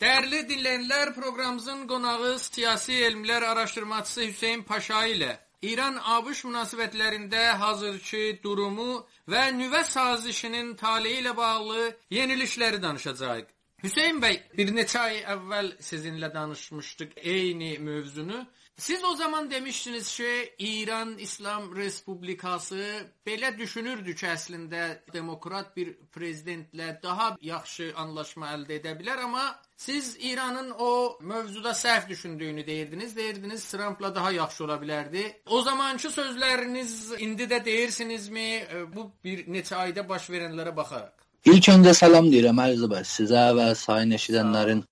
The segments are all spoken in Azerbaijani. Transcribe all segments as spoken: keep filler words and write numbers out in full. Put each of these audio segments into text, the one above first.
Değerli dinleyenler, programımızın qonağı siyasi elmlər araşdırmacısı Hüseyin Paşa ilə İran-ABŞ münasibətlərində hazırki durumu və nüvə sazişinin taleyi ilə bağlı yenilişləri danışacağıq. Hüseyin bəy, bir neçə ay əvvəl sizinlə danışmışdıq eyni mövzunu. Siz o zaman demiştiniz ki, İran İslam Respublikası belə düşünürdü ki, əslində demokrat bir prezidentlə daha yaxşı anlaşma əldə edə bilər, amma siz İranın o mövzuda səhv düşündüyünü deyirdiniz, deyirdiniz Trump'la daha yaxşı ola bilərdi. O zamanki sözləriniz indi də deyirsinizmi, bu bir neçə ayda baş verənlərə baxaraq? İlk öncə salam deyirəm Ərzə bəy sizə və sayın eşidənlərin.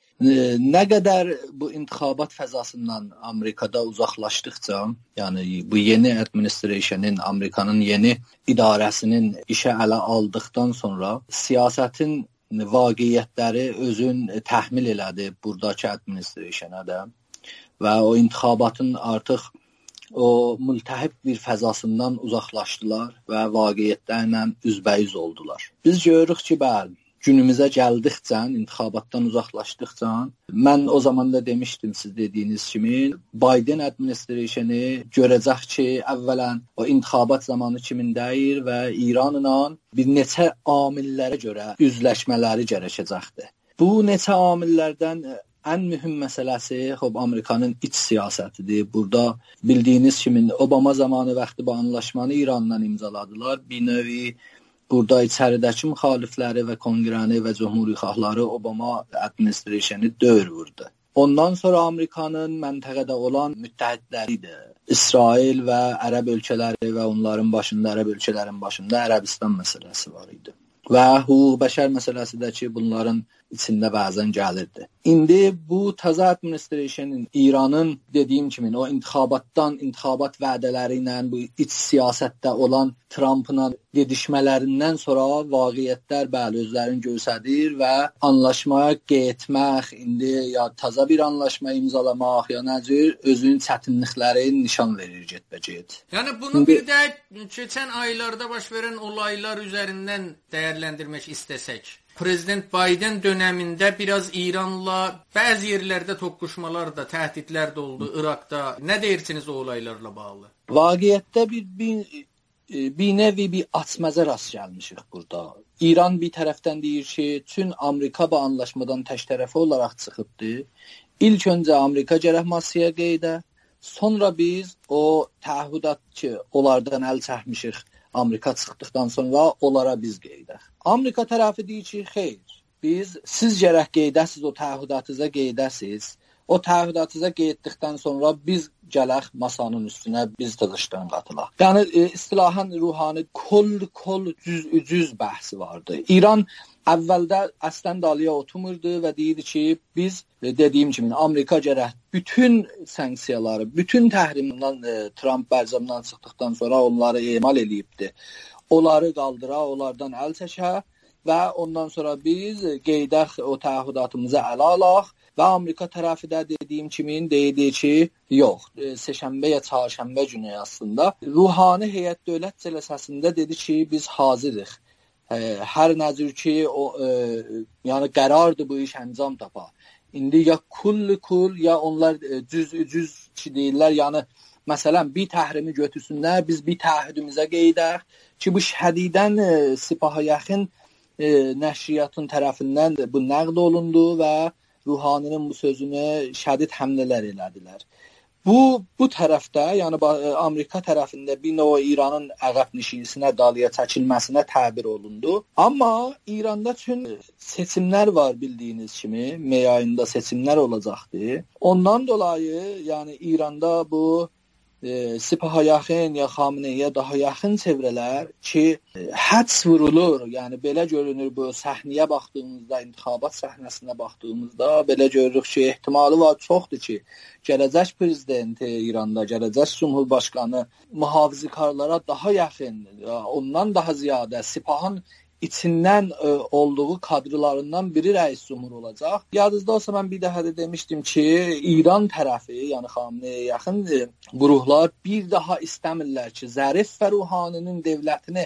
Nə qədər bu intixabat fəzasından Amerikada uzaqlaşdıqca, yəni bu yeni administration'in, Amerikanın yeni idarəsinin işə ələ aldıqdan sonra siyasətin vaqiyyətləri özün təhmil elədi buradakı administration'a da və o intixabatın artıq o mültəhib bir fəzasından uzaqlaşdılar və vaqiyyətlərlə üzbəyiz oldular. Biz görürük ki, bəli, günümüzə gəldikcə, intixabatdan uzaqlaşdıqca, mən o zaman da demişdim siz dediyiniz kimi, Biden administrationu görəcək ki, əvvələn o intixabat zamanı kimin deyir və İranla bir neçə amillərə görə üzləşmələri gərəkəcəkdir. Bu neçə amillərdən ən mühüm məsələsi xop Amerikanın iç siyasətidir. Burada bildiyiniz kimi Obama zamanı vaxtı bu anlaşmanı İranla imzaladılar. Bir növ burada içəridəki müxalifləri və konqrəni və cumhuriyxahları Obama administrationu döyür vurdu. Ondan sonra Amerikanın məntəqədə olan müttəhidləri idi. İsrail və Ərəb ölkələri və onların başında, Ərəb ölkələrin başında Ərəbistan məsələsi var idi. Və hüquq bəşər məsələsi də ki, bunların içində bəzən gəlirdi. İndi bu təzə administration'ın İranın dediyim kimi o intixabatdan, intixabat vədələri ilə bu iç siyasətdə olan Trump'la gedişmələrindən sonra vaqiyyətlər bəli özlərini göstərir və anlaşmaya getmək, indi ya təzə bir anlaşma imzalamaq, ya necə özünün çətinlikləri nişan verir getbə-get. Yəni bunu bir də keçən aylarda baş verən olaylar üzərindən dəyərləndirmək istəsək. Prezident Biden döneminde biraz İran'la bazı yerlerde toqquşmalar da, təhdidlər də oldu Irak'ta. Ne deyirsiniz o olaylarla bağlı? Vaqiyyətdə bir, bir, bir nevi bir atmaza rast gəlmişik burada. İran bir tərəfdən deyir ki, tüm Amerika bu anlaşmadan tək tərəfi olaraq çıxıbdı. İlk öncə Amerika gərək masaya qeydə, sonra biz o təəhhüdat ki, onlardan əl çəkmişik. Amerika çıxdıqdan sonra onlara biz qeydək. Amerika tərəfi deyir ki, xeyr, biz siz gərək qeydəsiz, o təəhhüdatınıza qeydəsiz. O təəhhüdatınıza qeydlikdən sonra biz gələk masanın üstünə, biz tızışdan qatılaq. Yəni e, istilahan ruhani kol-kol cüz-cüz bəhsi vardı. İran əvvəldə əslən dalıya oturmurdu və deyirdi ki, biz e, dediyim kimi Amerika gərək bütün sanksiyaları, bütün təhrimdən e, Trump bərzamdan çıxdıqdan sonra onları emal eləyibdi. Onları qaldıra, onlardan əl çəkə və ondan sonra biz qeydək o təəhhüdatımıza ələ alaq və Amerika tərəfi də dediyim kimi deyir ki, yox, seşənbə ya çarşənbə günü aslında ruhani heyət dövlət cəlsəsində dedi ki, biz hazırıq. Hər nəzir ki, o e, yəni qərardır bu iş əncam tapa. İndi ya kul kul ya onlar e, cüz cüz ki deyirlər, yəni məsələn bir təhrimi götürsünlər, biz bir təəhhüdümüzə qeydək ki, bu şədidən e, sipaha yaxın e, nəşriyyatın tərəfindən bu nəqd olundu və Ruhaninin bu sözünü şədid həmlələr elədilər. Bu bu tərəfdə, yəni Amerika tərəfində bir növ İranın əqəb nişinisinə, dalıya çəkilməsinə təbir olundu. Amma İranda üçün seçimlər var bildiyiniz kimi, may ayında seçimlər olacaqdı. Ondan dolayı, yəni İranda bu e, sipaha yaxın ya Xameneiyə daha yaxın çevrələr ki, e, həds vurulur. Yəni belə görünür bu səhnəyə baxdığımızda, intixabat səhnəsinə baxdığımızda belə görürük ki, ehtimalı var çoxdur ki, gələcək prezidenti İranda, gələcək cumhurbaşqanı mühafizəkarlara daha yaxın, ondan daha ziyadə sipahın içindən e, olduğu kadrlarından biri rəis cumhur olacaq. Yadınızda olsa mən bir dəfə də demişdim ki, İran tərəfi, yəni Xameneiyə yaxın e, qurumlar bir daha istəmirlər ki, Zərif və Ruhaninin dövlətini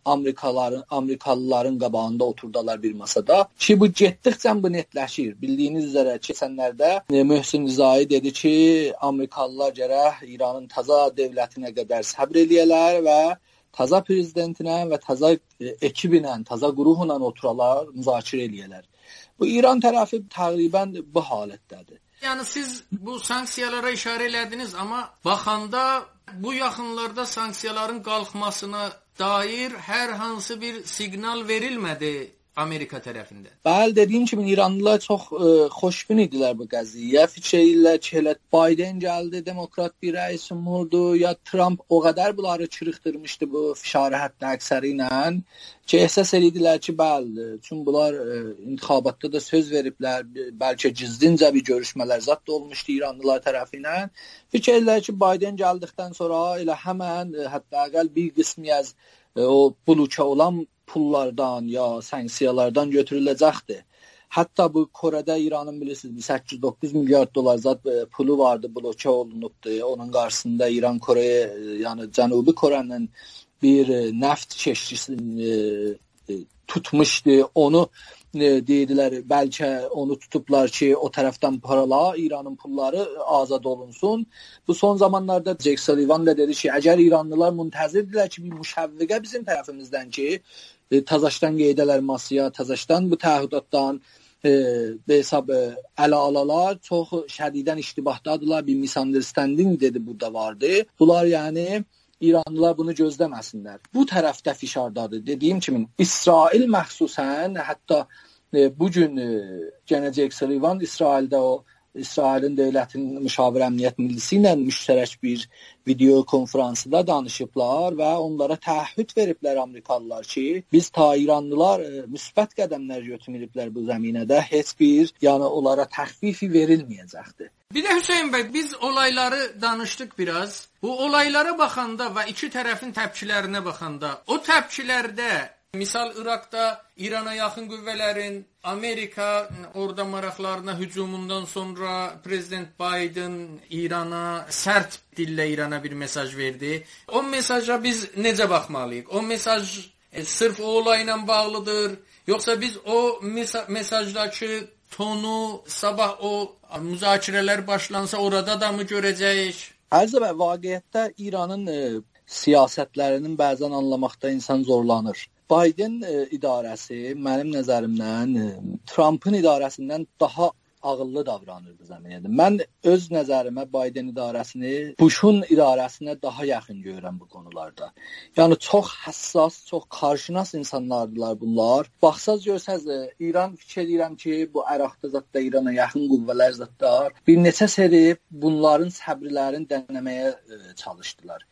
Amerikalıların Amerikalıların qabağında oturdular bir masada ki bu getdikcə bu netləşir. Bildiyiniz üzrə keçənlərdə e, Möhsin Rizai dedi ki, Amerikalılar gərək İranın taza dövlətinə qədər səbr eləyələr və taza prezidentinə və taza e, ekibinə, taza qruhla oturalar, müzakirə eləyələr. Bu İran tərəfi təqribən bu halətdədir. Yəni siz bu sanksiyalara işarə elədiniz, amma baxanda bu yaxınlarda sanksiyaların qalxmasına dair hər hansı bir siqnal verilmədi Amerika tərəfindən. Bəli, dediyim kimi İranlılar çox e, xoşbin idilər bu qəziyyəyə. Fikir edirlər ki, elə Biden gəldi, demokrat bir rəis cümhurdu, ya Trump o qədər bunları çırıxdırmışdı bu fişarə hətta əksəri ilə ki, əsas edildilər ki, bəli, çünki bunlar e, intixabatda da söz veriblər, bəlkə gizlincə bir görüşmələr zət də olmuşdu İranlılar tərəfindən. Fikir edirlər ki, Biden gəldikdən sonra elə həmən e, hətta əqəl bir qismi az e, o blokə olan pullardan ya sanksiyalardan götürüləcəkdir. Hətta bu Kore'də İranın bilirsiniz səkkiz doqquz milyard dolar zat pulu vardı, blokə olunubdu. Onun qarşısında İran Kore'ye, yəni Cənubi Kore'nin bir neft keşişini e, tutmuşdu. Onu e, deyirlər, bəlkə onu tutublar ki, o tərəfdən parala İranın pulları azad olunsun. Bu son zamanlarda Jake Sullivan da dedi ki, əgər İranlılar müntəzirdirlər ki, bir müşəvviqə bizim tərəfimizdən ki, e, tazaşdan qeydələr masaya, tazaşdan bu təəhhüdatdan e, hesab e, ələ alalar, çox şədidən iştibahdadılar, bir misunderstanding dedi burada vardı. Bunlar yəni İranlılar bunu gözləməsinlər. Bu tərəfdə fişardadır. Dediyim kimi İsrail məxsusən, hətta e, bugün e, gene Jake Sullivan İsraildə o İsrailin dövlətinin müşavir əmniyyət millisi ilə müştərək bir video konferansında danışıblar və onlara təəhhüd veriblər Amerikalılar ki, biz ta İranlılar e, müsbət qədəmlər götürməyiblər bu zəminədə, heç bir, yəni onlara təxfifi verilməyəcəkdir. Bir də Hüseyin bəy, biz olayları danışdıq biraz. Bu olaylara baxanda və iki tərəfin təpkilərinə baxanda, o təpkilərdə misal İraqda İrana yaxın qüvvələrin Amerika orada maraqlarına hücumundan sonra Prezident Biden İrana sərt dillə İrana bir mesaj verdi. O mesaja biz necə baxmalıyıq? O mesaj e, sırf o olayla bağlıdır, yoxsa biz o mesa mesajdakı tonu sabah o müzakirələr başlansa orada da mı görəcəyik? Ərzə və vaqiətdə İranın e, siyasətlərinin bəzən anlamaqda insan zorlanır. Biden e, idarəsi mənim nəzərimdən e, Trump'ın idarəsindən daha ağıllı davranırdı zəminədə. Mən öz nəzərimə Biden idarəsini Bush'un idarəsinə daha yaxın görürəm bu konularda. Yəni çox həssas, çox qarşınas insanlardılar bunlar. Baxsaz görsəz e, İran fikir edirəm ki, bu Əraqda zətdə İrana yaxın qüvvələr zətdə bir neçə seri bunların səbrilərini dənəməyə e, çalışdılar.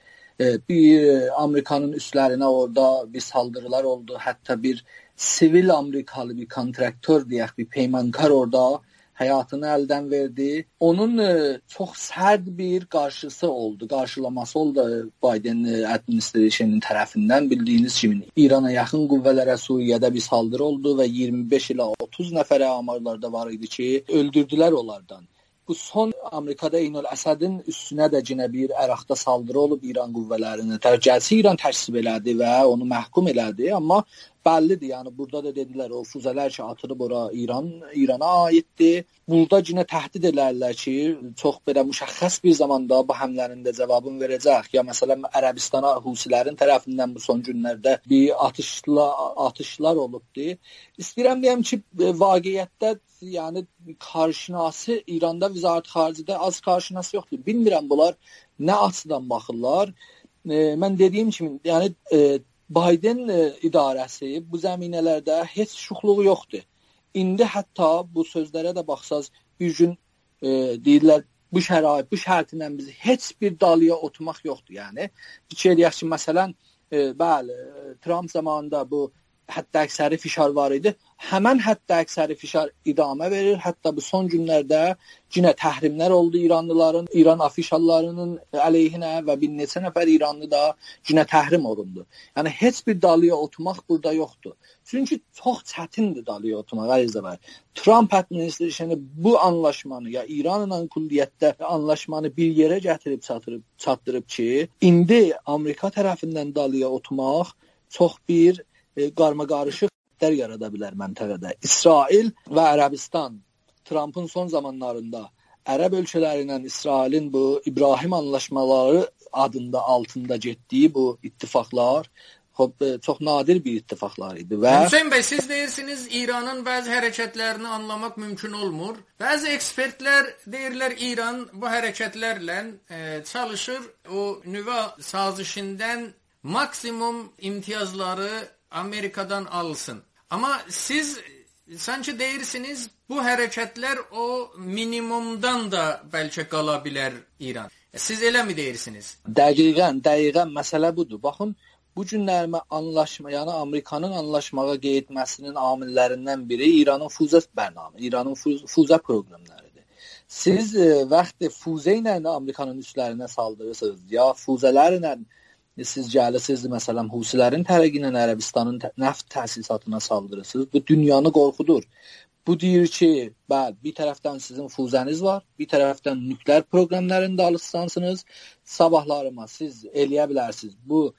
Bir Amerikanın üstlərinə orada bir saldırılar oldu. Hətta bir sivil Amerikalı bir kontraktör deyək, bir peymankar orada həyatını əldən verdi. Onun e, çox sərt bir qarşısı oldu, qarşılaması oldu Biden administration'ın tərəfindən. Bildiyiniz kimi İrana yaxın qüvvələrə Suriyədə bir saldırı oldu və iyirmi beş ilə otuz nəfərə amarlarda var idi ki, öldürdülər onlardan. Bu son Amerikada Eynül Əsədin üstünə də cinə bir Əraqda saldırı olub İran qüvvələrinə. Tərcəsi İran təşkil elədi və onu məhkum elədi, amma bəllidir, yəni burada da dedilər o füzələr ki, atılıb ora İran İrana aiddir. Burada cinə təhdid elərlər ki, çox belə müşəxəs bir zamanda bu həmlərin də cavabını verəcək. Ya məsələn Ərəbistana Husilərin tərəfindən bu son günlərdə bir atışlar atışlar olubdu. İstəyirəm deyəm ki, vaqiətdə yəni qarşınası İranda Vizarət Xaricidə az qarşınası yoxdur. Bilmirəm bunlar nə açıdan baxırlar. E, mən dediyim kimi, yəni e, Biden e, idarəsi bu zəminələrdə heç şuxluğu yoxdur. İndi hətta bu sözlərə də baxsaz bir gün e, deyirlər bu şərait, bu şərtindən bizi heç bir dalıya oturmaq yoxdur. Yəni fikir edək ki, məsələn, e, bəli, Trump zamanında bu hətta əksəri fişar var idi. Həmən hətta əksəri fişar idamə verir. Hətta bu son günlərdə cinə təhrimlər oldu İranlıların, İran afişallarının əleyhinə və bir neçə nəfər İranlı da cinə təhrim olundu. Yəni heç bir dalıya oturmaq burada yoxdur. Çünki çox çətindir dalıya oturmaq, əzizə var. Trump administrasiyonu bu anlaşmanı ya İranla külliyyətdə anlaşmanı bir yerə gətirib çatdırıb, çatdırıb ki, indi Amerika tərəfindən dalıya oturmaq çox bir e, qarmaqarışıq yarada bilər məntəqədə. İsrail və Ərəbistan Trump'ın son zamanlarında Ərəb ölkələri ilə İsrailin bu İbrahim anlaşmaları adında altında getdiyi bu ittifaqlar çox nadir bir ittifaqlar idi və Hüseyn bəy, siz deyirsiniz İranın bəzi hərəkətlərini anlamaq mümkün olmur. Bəzi ekspertlər deyirlər İran bu hərəkətlərlə e, çalışır o nüvə sazişindən maksimum imtiyazları Amerikadan alsın. Amma siz sanki deyirsiniz bu hərəkətlər o minimumdan da bəlkə qala bilər İran. Siz elə mi deyirsiniz? Dəqiqən, dəqiqən məsələ budur. Baxın, bu günlərmə anlaşma, yəni Amerikanın anlaşmağa qeyd etməsinin amillərindən biri İranın füzə bərnamə, İranın füzə proqramlarıdır. Siz e, vaxt füzə ilə Amerikanın üslərinə saldırırsınız, ya füzələrlə siz gəlirsiniz, məsələn, Husilərin tərəqi ilə Ərəbistanın neft təsisatına saldırırsınız. Bu dünyanı qorxudur. Bu deyir ki, bəli, bir tərəfdən sizin füzəniz var, bir tərəfdən nükleer proqramlarında alışsansınız, sabahlarıma siz eləyə bilərsiniz. Bu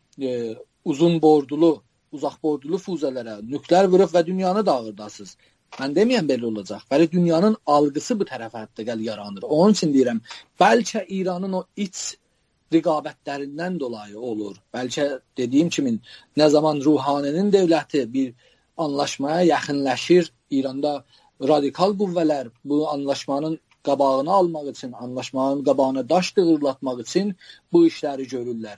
e, uzun bordulu, uzaq bordulu füzələrə nükleer vurub və dünyanı dağırdasınız. Mən deməyəm belə olacaq. Bəli, dünyanın algısı bu tərəfə hətta gəl yaranır. Onun üçün deyirəm, bəlkə İranın o iç rəqabətlərindən dolayı olur. Bəlkə dediyim kimi, nə zaman Ruhaninin dövləti bir anlaşmaya yaxınlaşır, İranda radikal qüvvələr bu anlaşmanın qabağını almaq üçün, anlaşmanın qabağına daş dığırlatmaq üçün bu işləri görürlər.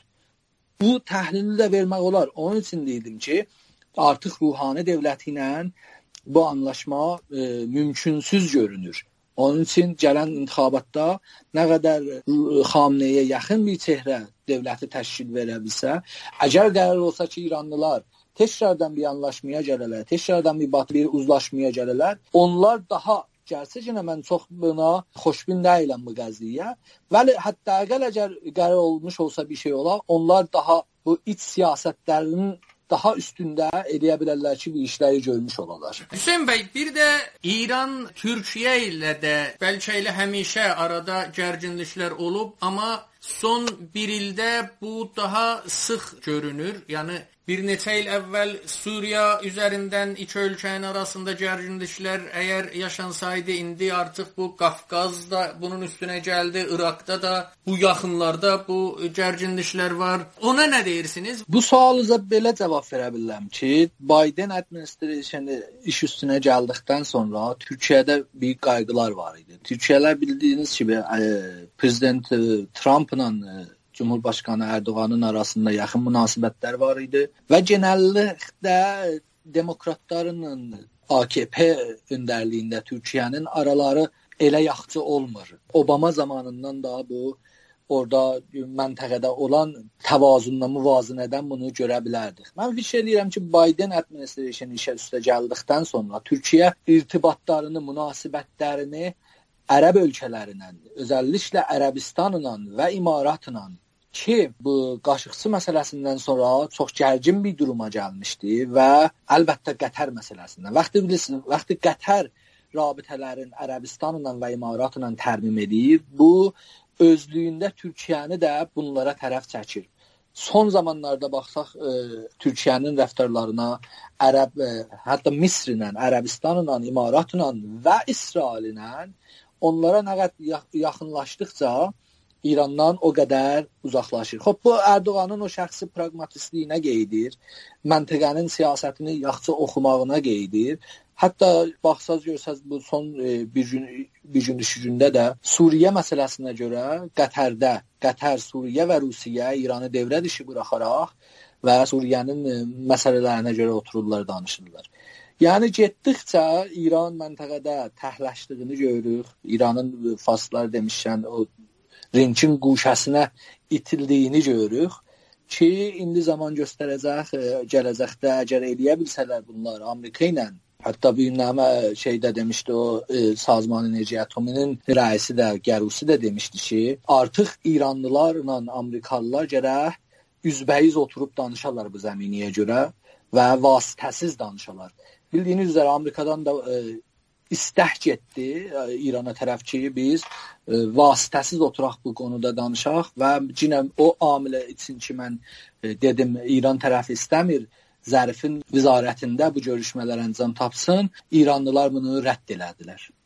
Bu təhlili də vermək olar. Onun üçün deyildim ki, artıq Ruhani dövləti ilə bu anlaşma e, mümkünsüz görünür. Onun üçün gələn intihabatda nə qədər Xamneyə yaxın bir çehrə dövləti təşkil verə bilsə, əgər qərar olsa ki, İranlılar tekrardan bir anlaşmaya gələrlər, tekrardan bir batı bir uzlaşmaya gələrlər, onlar daha gerçəkən mən çox buna xoşbin deyiləm bu qəziyyə. Vəli hətta əgər əgər qərar olmuş olsa bir şey ola, onlar daha bu iç siyasətlərinin daha üstündə eləyə bilərlər ki, bir işləri görmüş olarlar. Hüseyn bəy, bir də İran Türkiyə ilə də bəlkə ilə həmişə arada gərginliklər olub, amma son bir ildə bu daha sıx görünür. Yəni bir neçə il əvvəl Suriya üzərindən iki ölkənin arasında gərginliklər əgər yaşansaydı, indi artıq bu Qafqazda bunun üstünə gəldi, Irakda da, bu yaxınlarda bu gərginliklər var. Ona nə deyirsiniz? Bu sualıza belə cavab verə bilərəm ki, Biden administrasiyonu iş üstünə gəldikdən sonra Türkiyədə bir qayğılar var idi. Türkiyələr bildiyiniz kimi Prezident Trump'la Cumhurbaşqanı Erdoğan'ın arasında yaxın münasibətlər var idi və genəlliklə demokratların A K P öndərliyində Türkiyənin araları elə yaxşı olmur. Obama zamanından da bu orada məntəqədə olan təvazunla müvazinədən bunu görə bilərdik. Mən fikir edirəm ki, Biden administrasiyonu işə üstə gəldikdən sonra Türkiyə irtibatlarını, münasibətlərini Ərəb ölkələrinə, özəlliklə Ərəbistanla və İmaratla ki, bu qaşıqçı məsələsindən sonra çox gərgin bir duruma gəlmişdi və əlbəttə Qətər məsələsindən. Vaxtı bilirsiniz, vaxtı Qətər rabitələrin Ərəbistanla və İmaratla tərmim edir, bu özlüyündə Türkiyəni də bunlara tərəf çəkir. Son zamanlarda baxsaq, e, Türkiyənin rəftarlarına Ərəb, e, hətta Misrlə, Ərəbistanla, İmaratla və İsraillə onlara nə qədər yaxınlaşdıqca İrandan o qədər uzaqlaşır. Xoş, bu Erdoğanın o şəxsi praqmatistliyinə qeydir, məntəqənin siyasətini yaxşı oxumağına qeydir. Hətta baxsaz görsəz bu son e, bir gün bir gün düşüründə də Suriyə məsələsinə görə Qətərdə, Qətər, Suriyə və Rusiya İranı devrə dışı buraxaraq və Suriyənin e, məsələlərinə görə otururlar, danışırlar. Yəni getdikcə İran məntəqədə təhləşdiyini görürük. İranın faslar demişkən o Rençin quşəsinə itildiyini görürük ki, indi zaman göstərəcək, gələcəkdə əgər eləyə bilsələr bunlar Amerika ilə, hətta bir nəmə şeydə demişdi o e, Sazman Enerji Atominin rəisi də, Gərusi də demişdi ki, artıq İranlılarla Amerikalılar gərək üzbəyiz oturub danışarlar bu zəminiyə görə və vasitəsiz danışarlar. Bildiyiniz üzrə Amerikadan da e, istək getdi İrana tərəf ki, biz e, vasitəsiz oturaq bu konuda danışaq və yenə o amilə üçün ki, mən e, dedim, İran tərəfi istəmir Zərifin vizarətində bu görüşmələr əncam tapsın, İranlılar bunu rədd elədilər.